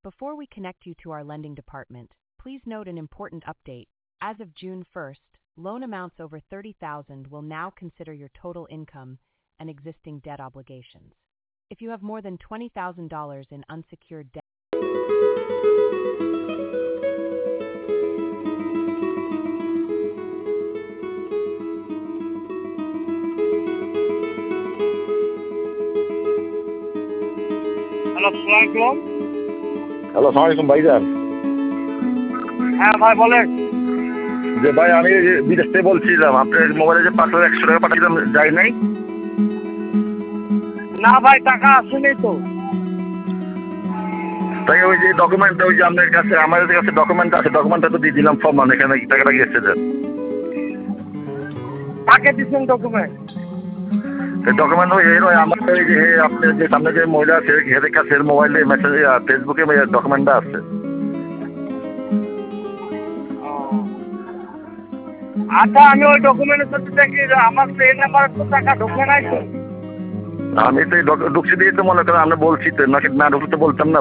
Before we connect you to our lending department, please note an important update. As of June 1st, loan amounts over $30,000 will now consider your total income and existing debt obligations. If you have more than $20,000 in unsecured debt, hello, আসসালামু আলাইকুম। Hello, আসসালামু আলাইকুম ভাইজান। হ্যাঁ ভাই বলেন। যে ভাই আমি এই যে বিদেশ থেকে বলছিলাম, আপনার মোবাইলে যে 5,100 টাকা পাঠিয়েছিলাম যায় নাই? না ভাই, টাকা আসেনি তো। তাই ওই যে ডকুমেন্টটা, ওই যে আপনার কাছে আমাদের কাছে ডকুমেন্ট আছে, ডকুমেন্টটা তো দিয়ে দিলাম ফর্ম, এখানে টাকাটা গেছে যে কাকে দিচ্ছেন ডকুমেন্ট? ডকুমেন্ট ওই আমার ওই যে আপনার যে সামনে যে মহিলা আছে এদের কাছে মোবাইলে মেসেজ ফেসবুকে ডকুমেন্টটা আছে। আচ্ছা, আমি ওই ডকুমেন্টের সাথে দেখি যে আমার সেই নাম্বার তো টাকা ঢোকে নাই তো। আমি তো ঢুকছি দিয়ে তো মনে করেন আমরা বলছি তো, নাকি না ঢুকতে বলতাম না।